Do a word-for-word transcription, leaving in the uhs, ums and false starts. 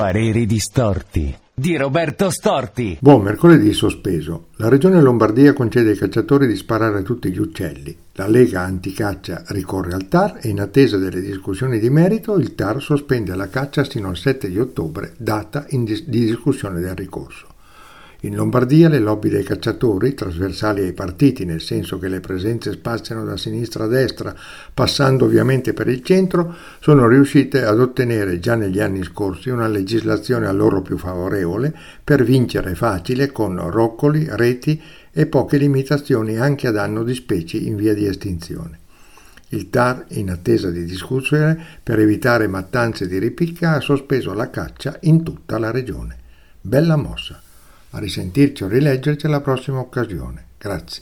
Pareri distorti di Roberto Storti. Buon mercoledì sospeso. La regione Lombardia concede ai cacciatori di sparare a tutti gli uccelli. La Lega Anticaccia ricorre al T A R e in attesa delle discussioni di merito il T A R sospende la caccia sino al sette di ottobre, data in dis- di discussione del ricorso. In Lombardia le lobby dei cacciatori, trasversali ai partiti, nel senso che le presenze spaziano da sinistra a destra, passando ovviamente per il centro, sono riuscite ad ottenere già negli anni scorsi una legislazione a loro più favorevole per vincere facile con roccoli, reti e poche limitazioni anche a danno di specie in via di estinzione. Il T A R, in attesa di discussione per evitare mattanze di ripicca, ha sospeso la caccia in tutta la regione. Bella mossa. A risentirci o rileggerci alla prossima occasione. Grazie.